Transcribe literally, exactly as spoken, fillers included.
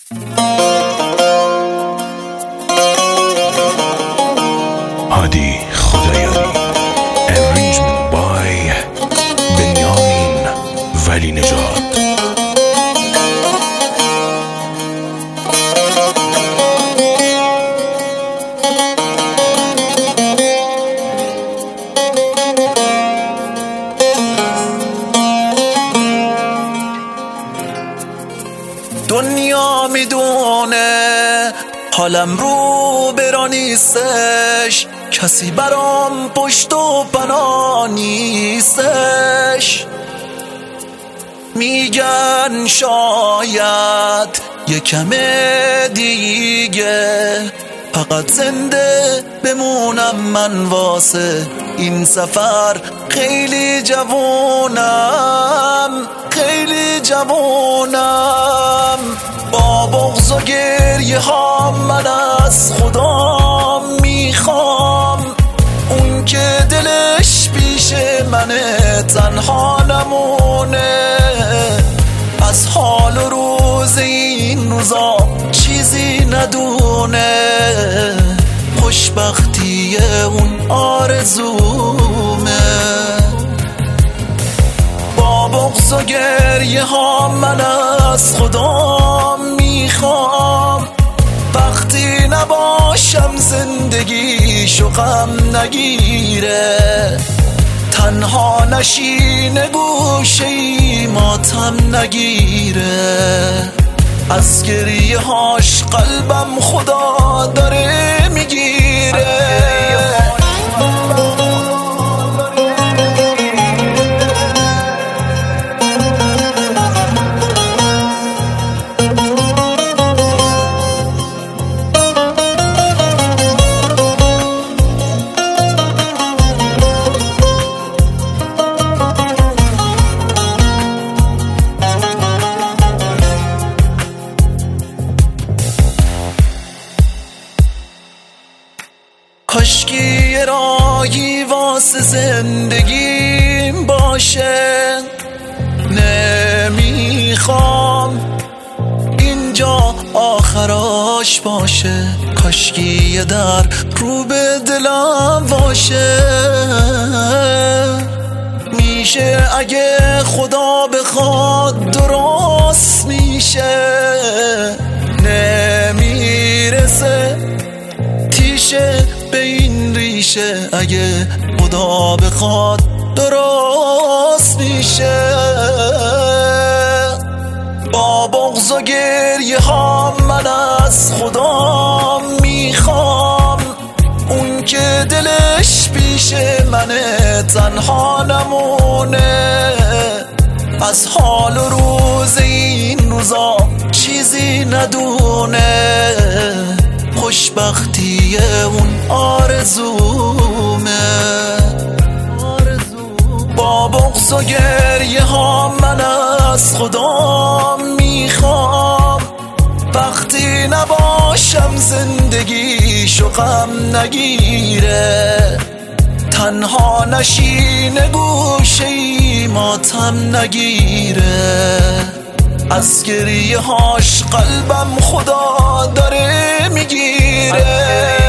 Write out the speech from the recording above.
هادی خدایاری. Arrangement by بنیامین ولی نژاد. دنیا میدونه حالم رو برا نیستش، کسی برام پشت و پناه نیستش. میگن شاید یکم دیگه فقط زنده بمونم، من واسه این سفر خیلی جوونم، خیلی جوونم. با بغض و گریه ها من از خدا میخوام، اون که دلش پیش منه تنها نمونه. از حال و روز این روزا چیزی ندونه، خوشبختی اون آرزومه. با بغض و گریه ها من از خدا میخوام، وقتی نباشم زندگیشو غم نگیره. تنها نشینه گوشه ماتم نگیره، از گریه هاش قلبم خدا داره میگیره. کاشکی یه راهی واسه زندگیم باشه، نمیخوام اینجا آخراش باشه. کاشکی یه در رو به دلم باشه، میشه اگه خدا بخواد درست میشه. نمیرسه تیشه به این ریشه، اگه خدا بخواد درست میشه. با بغض و گریه ها من از خدا میخوام، اون که دلش پیش منه تنها نمونه. از حال و روز این روزا چیزی ندونه، خوشبختی اون آرزومه. با بغض و گریه ها من از خدا میخوام، وقتی نباشم زندگیشو غم نگیره. تنها نشینه گوشه ماتم نگیره، از گریه هاش قلبم خدا داره میگیره.